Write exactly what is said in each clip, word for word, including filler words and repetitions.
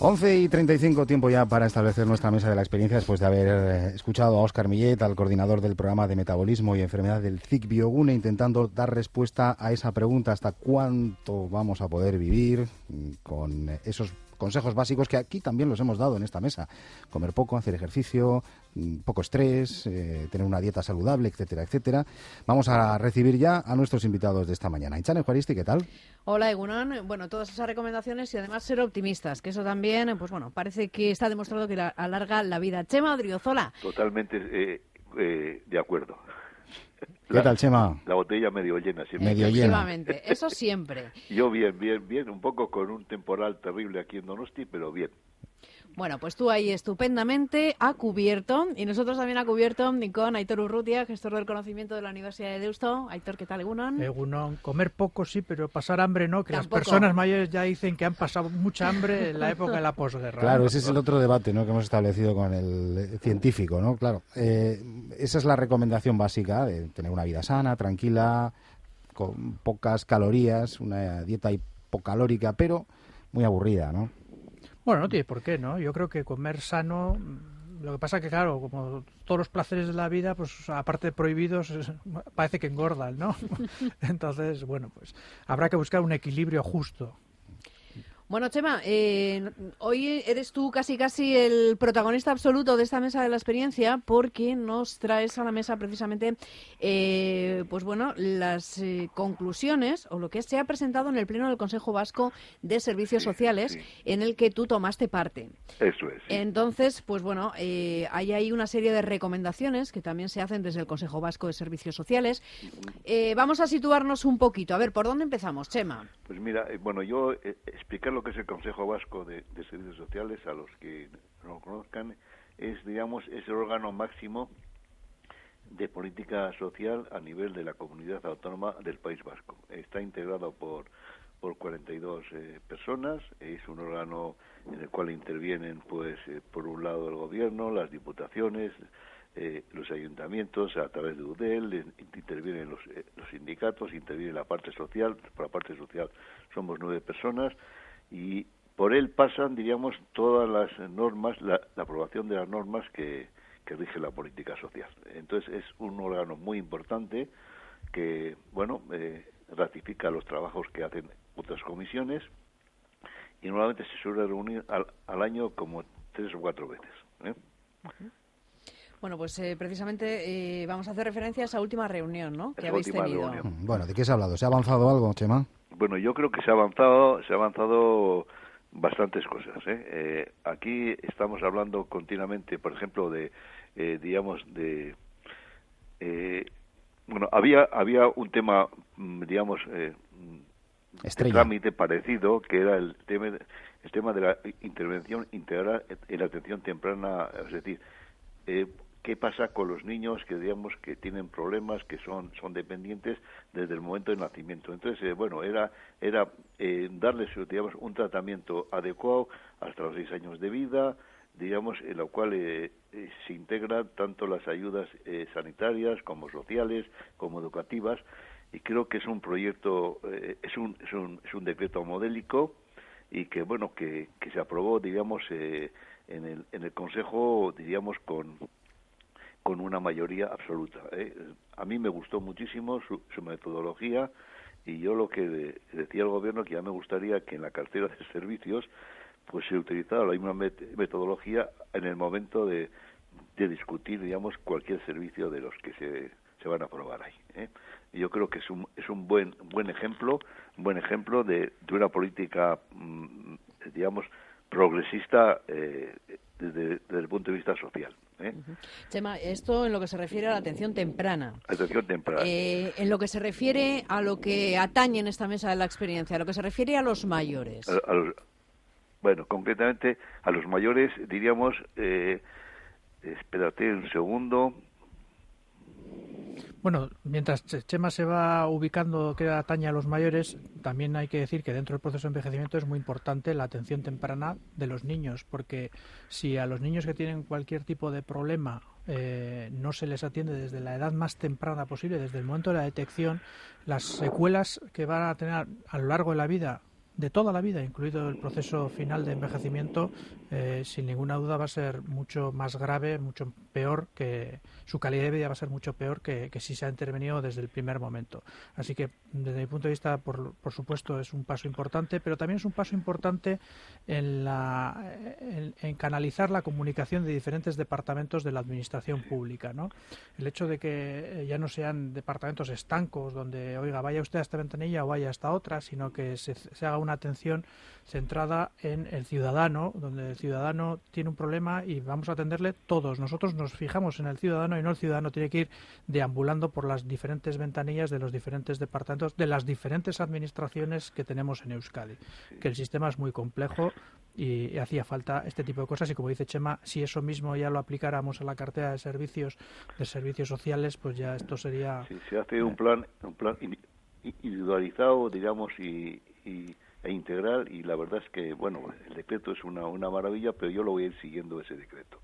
once y treinta y cinco, tiempo ya para establecer nuestra mesa de la experiencia después de haber escuchado a Óscar Millet, al coordinador del programa de metabolismo y enfermedad del C I C Biogune, intentando dar respuesta a esa pregunta: ¿hasta cuánto vamos a poder vivir? Con esos consejos básicos que aquí también los hemos dado en esta mesa: comer poco, hacer ejercicio, poco estrés, eh, tener una dieta saludable, etcétera, etcétera. Vamos a recibir ya a nuestros invitados de esta mañana. Aintzane Juaristi, ¿qué tal? Hola, Egunon. Bueno, todas esas recomendaciones y además ser optimistas, que eso también, pues bueno, parece que está demostrado que la, alarga la vida. Chema Odriozola. Totalmente eh, eh, de acuerdo. ¿Qué la, tal, Chema? La botella medio llena siempre. Medio llena. Efectivamente, eso siempre. Yo bien, bien, bien, un poco con un temporal terrible aquí en Donosti, pero bien. Bueno, pues tú ahí estupendamente a cubierto, y nosotros también a cubierto con Aitor Urrutia, gestor del conocimiento de la Universidad de Deusto. Aitor, ¿qué tal, Egunon? Egunon, comer poco sí, pero pasar hambre no, que Tampoco. Las personas mayores ya dicen que han pasado mucha hambre en la época de la posguerra. Claro, ese es el otro debate, ¿no?, que hemos establecido con el científico, ¿no? Claro, eh, esa es la recomendación básica de tener una vida sana, tranquila, con pocas calorías, una dieta hipocalórica, pero muy aburrida, ¿no? Bueno, no tiene por qué, ¿no? Yo creo que comer sano, lo que pasa que, claro, como todos los placeres de la vida, pues aparte de prohibidos, parece que engordan, ¿no? Entonces, bueno, pues habrá que buscar un equilibrio justo. Bueno, Chema, eh, hoy eres tú casi casi el protagonista absoluto de esta mesa de la experiencia, porque nos traes a la mesa precisamente, eh, pues bueno, las eh, conclusiones o lo que se ha presentado en el Pleno del Consejo Vasco de Servicios sí, Sociales, sí. en el que tú tomaste parte. Eso es. Sí. Entonces, pues bueno, eh, hay ahí una serie de recomendaciones que también se hacen desde el Consejo Vasco de Servicios Sociales. Eh, vamos a situarnos un poquito. A ver, ¿por dónde empezamos, Chema? Pues mira, eh, bueno, yo eh, explicar lo que es el Consejo Vasco de, de Servicios Sociales, a los que no lo conozcan, es, digamos, es el órgano máximo de política social a nivel de la comunidad autónoma del País Vasco. Está integrado por, por cuarenta y dos eh, personas, es un órgano en el cual intervienen, pues, eh, por un lado el gobierno, las diputaciones, eh, los ayuntamientos a través de U D E L, intervienen los, eh, los sindicatos, interviene la parte social. Por la parte social somos nueve personas, y por él pasan, diríamos, todas las normas, la, la aprobación de las normas que, que rige la política social. Entonces es un órgano muy importante que, bueno, eh, ratifica los trabajos que hacen otras comisiones, y normalmente se suele reunir al, al año como tres o cuatro veces, ¿eh? Uh-huh. Bueno, pues eh, precisamente eh, vamos a hacer referencia a esa última reunión, ¿no?, que Esa habéis última tenido. reunión. Bueno, ¿de qué se ha hablado? ¿Se ha avanzado algo, Chema? Bueno, yo creo que se ha avanzado, se ha avanzado bastantes cosas, ¿eh? Eh, aquí estamos hablando continuamente, por ejemplo, de, eh, digamos, de, eh, bueno, había había un tema, digamos, eh, de trámite parecido, que era el tema, el tema de la intervención integral en la atención temprana, es decir, eh, ¿qué pasa con los niños que, digamos, que tienen problemas, que son son dependientes desde el momento del nacimiento? Entonces, eh, bueno, era era eh, darles, digamos, un tratamiento adecuado hasta los seis años de vida, digamos, en lo cual eh, eh, se integran tanto las ayudas eh, sanitarias como sociales, como educativas, y creo que es un proyecto, eh, es un es un es un decreto modélico, y que, bueno, que que se aprobó, digamos, eh, en el en el Consejo, diríamos, con con una mayoría absoluta, ¿eh? A mí me gustó muchísimo su, su metodología, y yo lo que de, decía al gobierno, que ya me gustaría que en la cartera de servicios pues se utilizara la misma met- metodología en el momento de, de discutir, digamos, cualquier servicio de los que se, se van a aprobar ahí, ¿eh? Y yo creo que es un es un buen buen ejemplo, un buen ejemplo de, de una política, mmm, digamos, progresista eh, desde, desde el punto de vista social, ¿eh? Uh-huh. Chema, esto en lo que se refiere a la atención temprana. Atención temprana. Eh, en lo que se refiere a lo que atañe en esta mesa de la experiencia, a lo que se refiere a los mayores. A, a los, bueno, concretamente a los mayores, diríamos, eh, espérate un segundo. Bueno, mientras Chema se va ubicando que atañe a los mayores, también hay que decir que dentro del proceso de envejecimiento es muy importante la atención temprana de los niños, porque si a los niños que tienen cualquier tipo de problema eh, no se les atiende desde la edad más temprana posible, desde el momento de la detección, las secuelas que van a tener a lo largo de la vida de toda la vida, incluido el proceso final de envejecimiento, eh, sin ninguna duda va a ser mucho más grave, mucho peor, que su calidad de vida va a ser mucho peor que, que si se ha intervenido desde el primer momento. Así que, desde mi punto de vista, por, por supuesto, es un paso importante, pero también es un paso importante en, la, en, en canalizar la comunicación de diferentes departamentos de la administración pública, ¿no? El hecho de que ya no sean departamentos estancos donde, oiga, vaya usted a esta ventanilla o vaya a esta otra, sino que se, se haga una atención centrada en el ciudadano, donde el ciudadano tiene un problema y vamos a atenderle todos. Nosotros nos fijamos en el ciudadano y no el ciudadano tiene que ir deambulando por las diferentes ventanillas de los diferentes departamentos, de las diferentes administraciones que tenemos en Euskadi. Que el sistema es muy complejo y hacía falta este tipo de cosas, y como dice Chema, si eso mismo ya lo aplicáramos a la cartera de servicios de servicios sociales, pues ya esto sería... Sí, se hace un plan un plan individualizado, digamos, y, y e integral, y la verdad es que, bueno, el decreto es una, una maravilla, pero yo lo voy a ir siguiendo ese decreto.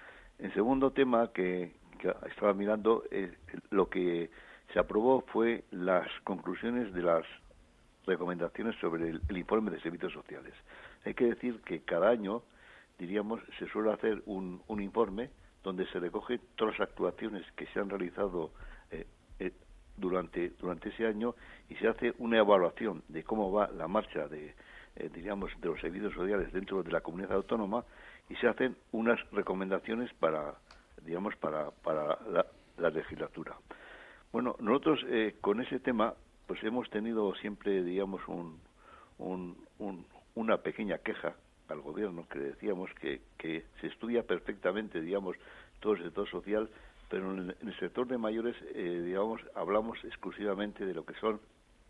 El segundo tema que, que estaba mirando, es lo que se aprobó fue las conclusiones de las recomendaciones sobre el, el informe de servicios sociales. Hay que decir que cada año, diríamos, se suele hacer un, un informe donde se recoge todas las actuaciones que se han realizado eh, eh, durante durante ese año, y se hace una evaluación de cómo va la marcha de eh, diríamos de los servicios sociales dentro de la comunidad autónoma, y se hacen unas recomendaciones para digamos para para la, la legislatura. Bueno, nosotros eh, con ese tema pues hemos tenido siempre, digamos, un, un, un una pequeña queja al gobierno, que decíamos que, que se estudia perfectamente, digamos, todo el sector social, pero en el sector de mayores, eh, digamos, hablamos exclusivamente de lo que son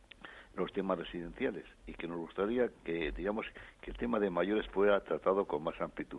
los temas residenciales, y que nos gustaría que, digamos, que el tema de mayores fuera tratado con más amplitud.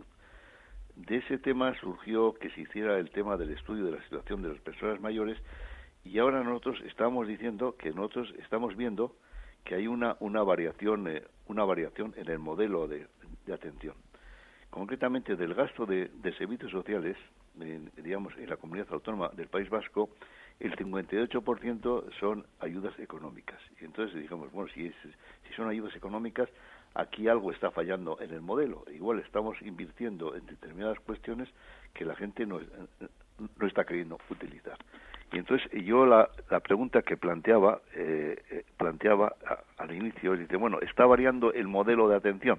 De ese tema surgió que se hiciera el tema del estudio de la situación de las personas mayores, y ahora nosotros estamos diciendo que nosotros estamos viendo que hay una una variación eh, una variación en el modelo de, de atención. Concretamente, del gasto de, de servicios sociales, en, digamos, en la comunidad autónoma del País Vasco, el cincuenta y ocho por ciento son ayudas económicas. Y entonces dijimos, bueno, si, es, si son ayudas económicas, aquí algo está fallando en el modelo. Igual estamos invirtiendo en determinadas cuestiones que la gente no, no está queriendo utilizar. Y entonces yo la, la pregunta que planteaba eh, planteaba a, al inicio, dice, bueno, ¿está variando el modelo de atención?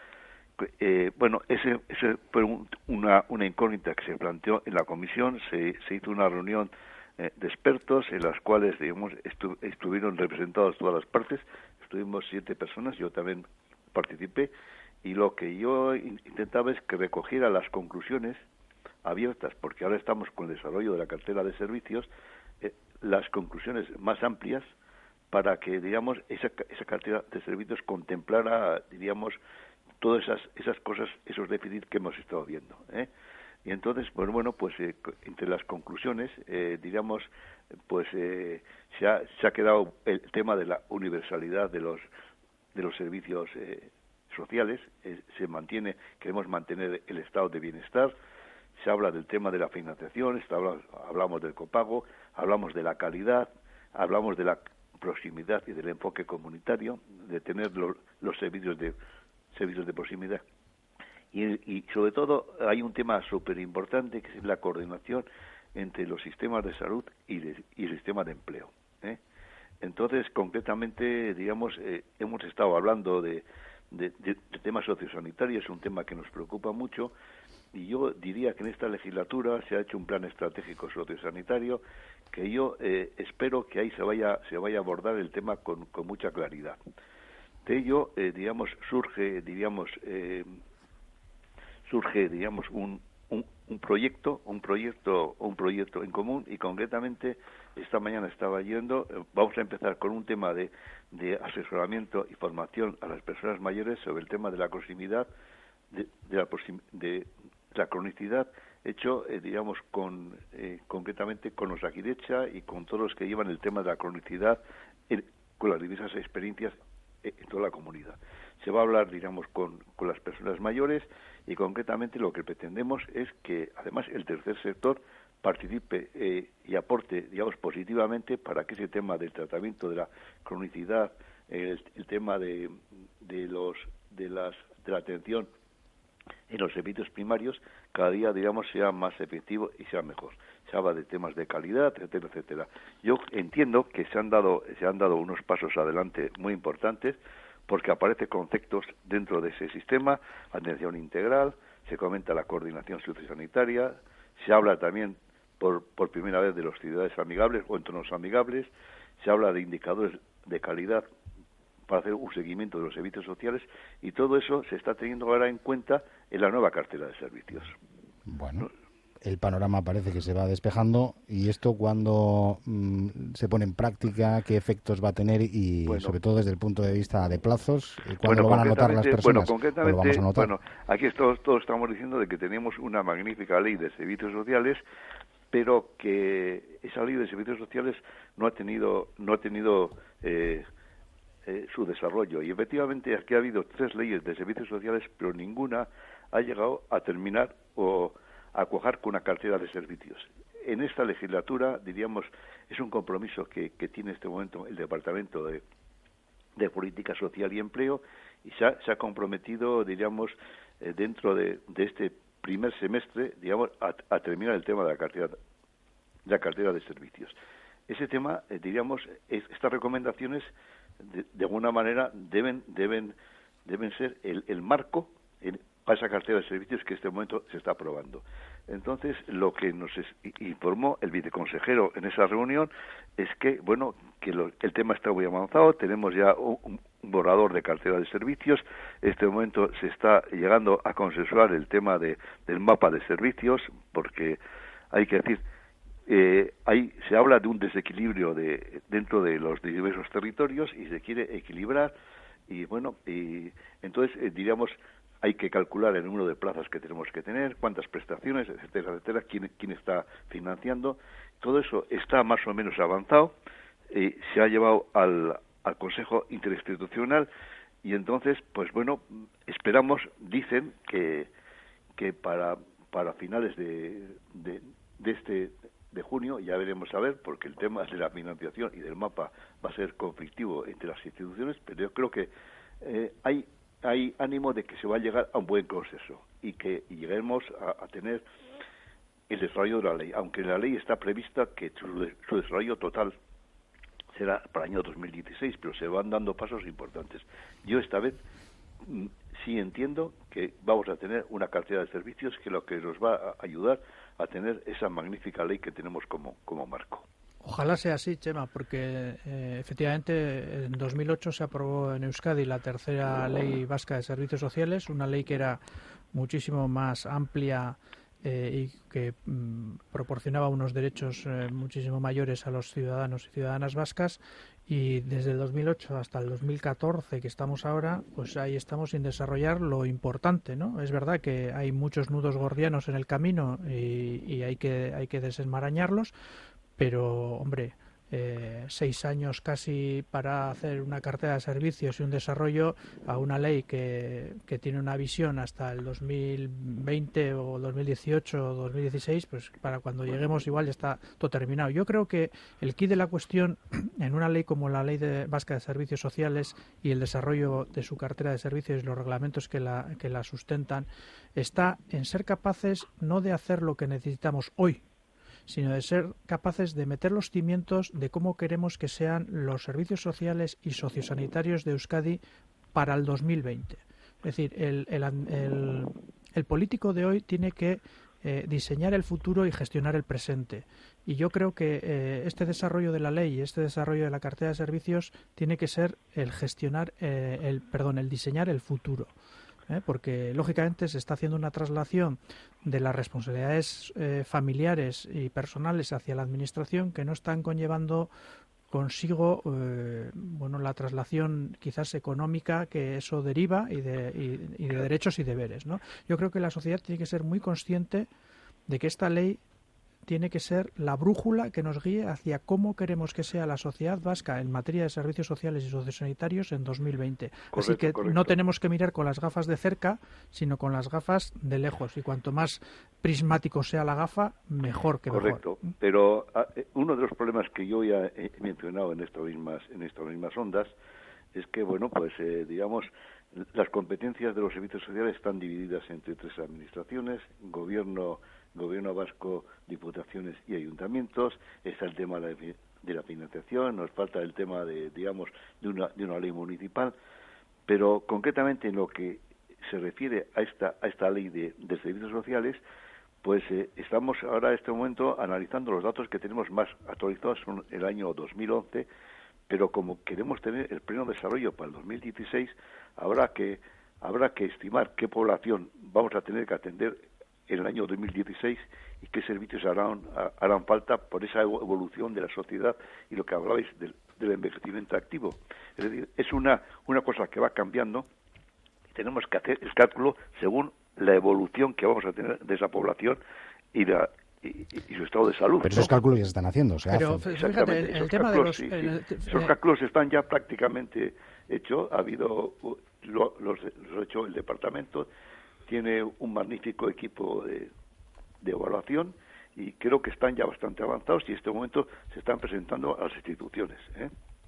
Eh, bueno, ese, ese fue un, una, una incógnita que se planteó en la comisión. Se, se hizo una reunión eh, de expertos en las cuales, digamos, estu, estuvieron representadas todas las partes. Estuvimos siete personas, yo también participé, y lo que yo intentaba es que recogiera las conclusiones abiertas, porque ahora estamos con el desarrollo de la cartera de servicios, eh, las conclusiones más amplias, para que, digamos, esa, esa cartera de servicios contemplara, diríamos, todas esas esas cosas, esos déficits que hemos estado viendo, ¿eh? Y entonces, pues bueno, pues eh, entre las conclusiones, eh, diríamos, pues eh, se, ha, se ha quedado el tema de la universalidad de los de los servicios eh, sociales. Eh, se mantiene, queremos mantener el estado de bienestar. Se habla del tema de la financiación, está, hablamos del copago, hablamos de la calidad, hablamos de la proximidad y del enfoque comunitario, de tener lo, los servicios de servicios de proximidad. Y, y sobre todo hay un tema súper importante, que es la coordinación entre los sistemas de salud y, de, y el sistema de empleo, ¿eh? Entonces, concretamente, digamos, eh, hemos estado hablando de, de, de, de temas sociosanitarios, es un tema que nos preocupa mucho, y yo diría que en esta legislatura se ha hecho un plan estratégico sociosanitario, que yo eh, espero que ahí se vaya se vaya a abordar el tema con, con mucha claridad. De ello, eh, digamos, surge, diríamos, eh, surge, digamos, un, un, un proyecto, un proyecto, un proyecto en común, y concretamente esta mañana estaba yendo, eh, vamos a empezar con un tema de, de asesoramiento y formación a las personas mayores sobre el tema de la proximidad, de, de la proxim, de la cronicidad, hecho, eh, digamos, con eh, concretamente con los Aguirecha y con todos los que llevan el tema de la cronicidad, eh, con las diversas experiencias en toda la comunidad. Se va a hablar, digamos, con, con las personas mayores, y concretamente lo que pretendemos es que, además, el tercer sector participe eh, y aporte, digamos, positivamente para que ese tema del tratamiento de la cronicidad, el, el tema de, de los de las de la atención en los servicios primarios cada día, digamos, sea más efectivo y sea mejor. Se habla de temas de calidad, etcétera, etcétera. Yo entiendo que se han dado se han dado unos pasos adelante muy importantes, porque aparecen conceptos dentro de ese sistema, atención integral, se comenta la coordinación sociosanitaria, se habla también por, por primera vez de los ciudades amigables o entornos amigables, se habla de indicadores de calidad para hacer un seguimiento de los servicios sociales, y todo eso se está teniendo ahora en cuenta en la nueva cartera de servicios. Bueno, el panorama parece que se va despejando, y esto cuando mmm, se pone en práctica, qué efectos va a tener y bueno, sobre todo desde el punto de vista de plazos, cuándo bueno, lo van a notar las personas. Bueno, concretamente, lo vamos a notar. Bueno, aquí todos, todos estamos diciendo de que tenemos una magnífica ley de servicios sociales, pero que esa ley de servicios sociales no ha tenido no ha tenido eh, eh, su desarrollo, y efectivamente aquí ha habido tres leyes de servicios sociales, pero ninguna ha llegado a terminar o a cuajar con una cartera de servicios. En esta legislatura, diríamos, es un compromiso que, que tiene en este momento el Departamento de, de Política Social y Empleo, y se ha, se ha comprometido, diríamos, eh, dentro de, de este primer semestre, digamos, a, a terminar el tema de la cartera de la cartera de servicios. Ese tema, eh, diríamos, es, estas recomendaciones, de, de alguna manera, deben deben deben ser el, el marco en, para esa cartera de servicios que en este momento se está aprobando. Entonces, lo que nos es, informó el viceconsejero en esa reunión es que, bueno, que lo, el tema está muy avanzado, tenemos ya un, un borrador de cartera de servicios, en este momento se está llegando a consensuar el tema de, del mapa de servicios, porque hay que decir, eh, hay, se habla de un desequilibrio de, dentro de los diversos territorios y se quiere equilibrar, y bueno, y entonces eh, diríamos, hay que calcular el número de plazas que tenemos que tener, cuántas prestaciones, etcétera, etcétera, quién, quién está financiando. Todo eso está más o menos avanzado, eh, se ha llevado al, al Consejo Interinstitucional, y entonces, pues bueno, esperamos, dicen que que para para finales de, de, de este de junio, ya veremos a ver, porque el tema de la financiación y del mapa va a ser conflictivo entre las instituciones, pero yo creo que eh, hay hay ánimo de que se va a llegar a un buen consenso y que y lleguemos a, a tener el desarrollo de la ley, aunque la ley está prevista que su, su desarrollo total será para el año dos mil dieciséis, pero se van dando pasos importantes. Yo esta vez mm, sí entiendo que vamos a tener una cartera de servicios que lo que nos va a ayudar a tener esa magnífica ley que tenemos como, como marco. Ojalá sea así, Chema, porque eh, efectivamente en dos mil ocho se aprobó en Euskadi la tercera ley vasca de servicios sociales, una ley que era muchísimo más amplia eh, y que mm, proporcionaba unos derechos eh, muchísimo mayores a los ciudadanos y ciudadanas vascas, y desde el dos mil ocho hasta el dos mil catorce, que estamos ahora, pues ahí estamos sin desarrollar lo importante, ¿no? Es verdad que hay muchos nudos gordianos en el camino y, y hay que hay que desenmarañarlos, pero, hombre, eh, seis años casi para hacer una cartera de servicios y un desarrollo a una ley que, que tiene una visión hasta el dos mil veinte o dos mil dieciocho o dos mil dieciséis, pues para cuando lleguemos igual ya está todo terminado. Yo creo que el quid de la cuestión en una ley como la Ley de, Vasca de Servicios Sociales y el desarrollo de su cartera de servicios y los reglamentos que la, que la sustentan está en ser capaces no de hacer lo que necesitamos hoy, sino de ser capaces de meter los cimientos de cómo queremos que sean los servicios sociales y sociosanitarios de Euskadi para el dos mil veinte. Es decir, el, el, el, el político de hoy tiene que eh, diseñar el futuro y gestionar el presente. Y yo creo que eh, este desarrollo de la ley y este desarrollo de la cartera de servicios tiene que ser el gestionar, eh, el perdón, el diseñar el futuro. ¿Eh? Porque lógicamente se está haciendo una traslación de las responsabilidades eh, familiares y personales hacia la administración que no están conllevando consigo eh, bueno la traslación quizás económica que eso deriva y de, y, y de derechos y deberes, ¿no? Yo creo que la sociedad tiene que ser muy consciente de que esta ley tiene que ser la brújula que nos guíe hacia cómo queremos que sea la sociedad vasca en materia de servicios sociales y sociosanitarios en dos mil veinte. Correcto, Así que correcto. No tenemos que mirar con las gafas de cerca, sino con las gafas de lejos. Y cuanto más prismático sea la gafa, mejor que correcto. Mejor. Correcto. Pero uh, uno de los problemas que yo ya he mencionado en estas mismas, en estas mismas ondas es que, bueno, pues, eh, digamos, las competencias de los servicios sociales están divididas entre tres administraciones, gobierno, gobierno vasco, diputaciones y ayuntamientos. Está el tema de la, de la financiación, nos falta el tema de, digamos, de una, de una ley municipal, pero concretamente en lo que se refiere a esta, a esta ley de, de servicios sociales, pues eh, estamos ahora en este momento analizando los datos que tenemos más actualizados, son el año dos mil once, pero como queremos tener el pleno desarrollo para el dos mil dieciséis, habrá que habrá que estimar qué población vamos a tener que atender en el año dos mil dieciséis y qué servicios harán harán falta por esa evolución de la sociedad y lo que hablabais del, del envejecimiento activo. Es decir, es una una cosa que va cambiando y tenemos que hacer el cálculo según la evolución que vamos a tener de esa población y la Y, y su estado de salud. Pero esos ¿no? cálculos ya se están haciendo, se Pero hacen. fíjate, el, el tema de los... Sí, el, sí. el, Esos cálculos están ya prácticamente hechos. Ha habido, lo, los, los ha hecho el departamento, tiene un magnífico equipo de, de evaluación y creo que están ya bastante avanzados y en este momento se están presentando a las instituciones, ¿eh?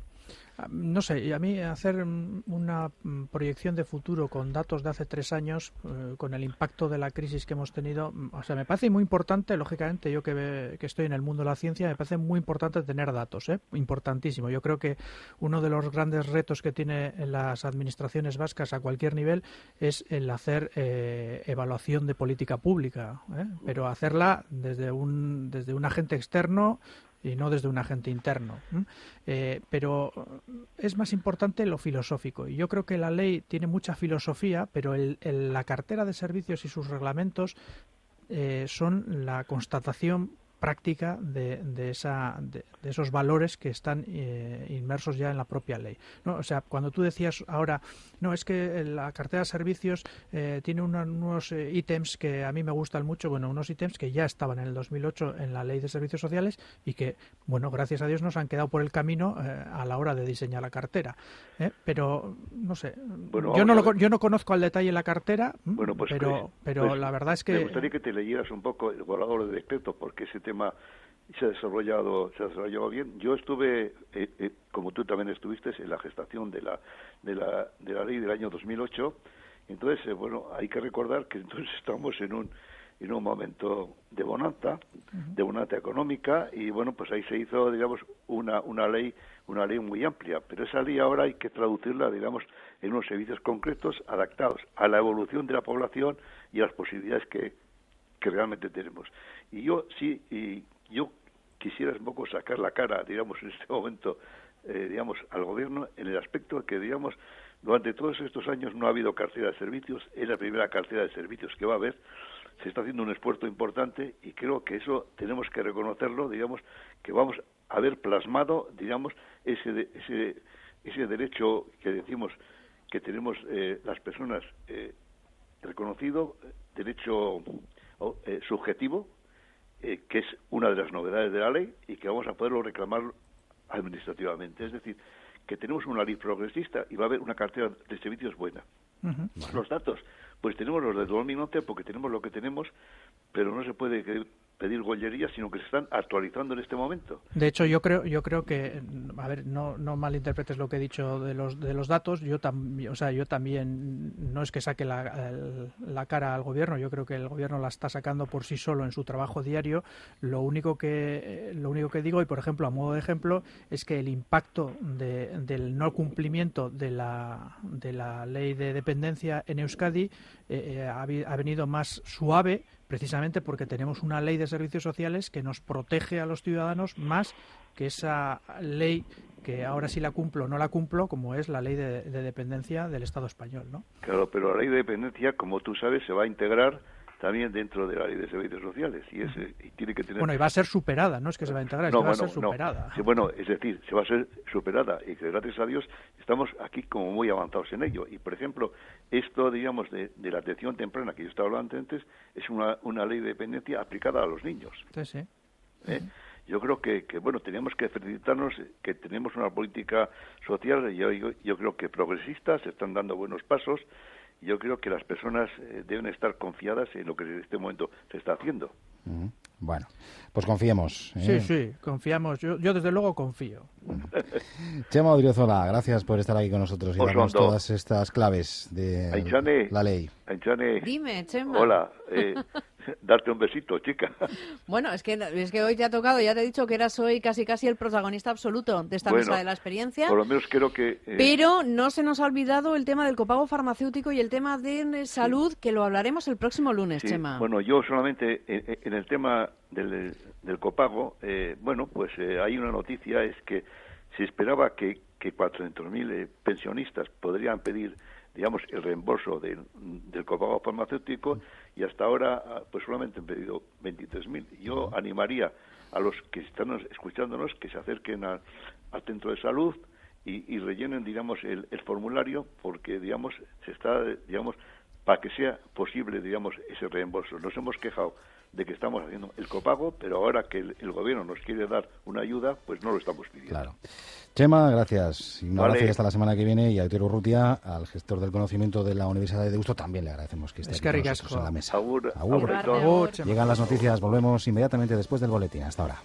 No sé, a mí hacer una proyección de futuro con datos de hace tres años, eh, con el impacto de la crisis que hemos tenido, o sea, me parece muy importante, lógicamente, yo que, que estoy en el mundo de la ciencia, me parece muy importante tener datos, ¿eh? Importantísimo. Yo creo que uno de los grandes retos que tienen las administraciones vascas a cualquier nivel es el hacer eh, evaluación de política pública, ¿eh? Pero hacerla desde un, desde un agente externo y no desde un agente interno. Eh, pero es más importante lo filosófico. Y yo creo que la ley tiene mucha filosofía, pero el, el, la cartera de servicios y sus reglamentos eh, son la constatación práctica de, de, esa, de, de esos valores que están eh, inmersos ya en la propia ley, ¿no? O sea, cuando tú decías ahora, no, es que la cartera de servicios eh, tiene una, unos eh, ítems que a mí me gustan mucho, bueno, unos ítems que ya estaban en el dos mil ocho en la ley de servicios sociales y que, bueno, gracias a Dios nos han quedado por el camino eh, a la hora de diseñar la cartera, ¿eh? Pero, no sé, bueno, yo, no lo, yo no conozco al detalle la cartera, bueno, pues, pero, pero pues, la verdad es que... Me gustaría que te leyeras un poco el borrador de decreto, porque ese tema se ha desarrollado se ha desarrollado bien. Yo estuve eh, eh, como tú también estuviste en la gestación de la de la de la ley del año dos mil ocho. Entonces eh, bueno, hay que recordar que entonces estamos en un en un momento de bonanza, uh-huh. de bonanza económica, y bueno, pues ahí se hizo, digamos, una una ley una ley muy amplia, pero esa ley ahora hay que traducirla, digamos, en unos servicios concretos adaptados a la evolución de la población y a las posibilidades que que realmente tenemos. Y yo sí, y yo quisiera un poco sacar la cara, digamos, en este momento, eh, digamos, al gobierno, en el aspecto de que, digamos, durante todos estos años no ha habido cartera de servicios, es la primera cartera de servicios que va a haber, se está haciendo un esfuerzo importante y creo que eso tenemos que reconocerlo, digamos, que vamos a ver plasmado, digamos, ese ese ese derecho que decimos que tenemos eh, las personas eh, reconocido, derecho eh, subjetivo, eh, que es una de las novedades de la ley y que vamos a poderlo reclamar administrativamente. Es decir, que tenemos una ley progresista y va a haber una cartera de servicios buena. Uh-huh. Los datos, pues tenemos los de dos mil once porque tenemos lo que tenemos, pero no se puede pedir gollería, sino que se están actualizando en este momento. De hecho, yo creo yo creo que, a ver, no no malinterpretes lo que he dicho de los de los datos. Yo también, o sea, yo también no es que saque la, la cara al gobierno. Yo creo que el gobierno la está sacando por sí solo en su trabajo diario. Lo único que lo único que digo, y por ejemplo, a modo de ejemplo, es que el impacto de, del no cumplimiento de la de la ley de dependencia en Euskadi eh, ha, ha venido más suave, precisamente porque tenemos una ley de servicios sociales que nos protege a los ciudadanos más que esa ley que ahora sí la cumplo o no la cumplo, como es la ley de, de dependencia del Estado español, ¿no? Claro, pero la ley de dependencia, como tú sabes, se va a integrar también dentro de la ley de servicios sociales y, es, y tiene que tener... Bueno, y va a ser superada, no es que se va a integrar, es no, que va bueno, a ser superada. No. Sí, bueno, es decir, se va a ser superada y que gracias a Dios estamos aquí como muy avanzados en ello. Y, por ejemplo, esto, digamos, de, de la atención temprana que yo estaba hablando antes, es una, una ley de dependencia aplicada a los niños. Sí, sí. ¿Eh? Uh-huh. Yo creo que, que, bueno, teníamos que felicitarnos que tenemos una política social, yo, yo, yo creo que progresista, se están dando buenos pasos. Yo creo que las personas eh, deben estar confiadas en lo que en este momento se está haciendo. Uh-huh. Bueno, pues confiemos. ¿eh? Sí, sí, confiamos. Yo, yo desde luego confío. Chema Odriozola, gracias por estar aquí con nosotros y Os darnos hondo. todas estas claves de Ainchane, la ley. Ainchane, Dime, Chema. hola, eh, darte un besito, chica. Bueno, es que, es que hoy te ha tocado, ya te he dicho que eras hoy casi casi el protagonista absoluto de esta Bueno, mesa de la experiencia. Por lo menos creo que... eh, Pero no se nos ha olvidado el tema del copago farmacéutico y el tema de salud, que lo hablaremos el próximo lunes, sí, Chema. bueno, yo solamente en, en el tema del, del copago, eh, bueno, pues eh, hay una noticia, es que se esperaba que, que cuatrocientos mil eh, pensionistas podrían pedir, digamos, el reembolso del, del copago farmacéutico y hasta ahora ah, pues solamente han pedido veintitrés mil. Yo animaría a los que están escuchándonos que se acerquen a- al centro de salud y, y rellenen, digamos, el, el formulario, porque, digamos, se está, digamos, para que sea posible, digamos, ese reembolso. Nos hemos quejado de que estamos haciendo el copago, pero ahora que el, el gobierno nos quiere dar una ayuda, pues no lo estamos pidiendo. Claro. Chema, gracias. Y un Vale. abrazo y hasta la semana que viene. Y a Eutero Urrutia, al gestor del conocimiento de la Universidad de Deusto, también le agradecemos que esté Es aquí que con ricasco. nosotros en la mesa. Agur, Agur. agur, Agur. Aitor. Agur, Chema. Llegan las noticias, volvemos inmediatamente después del boletín. Hasta ahora.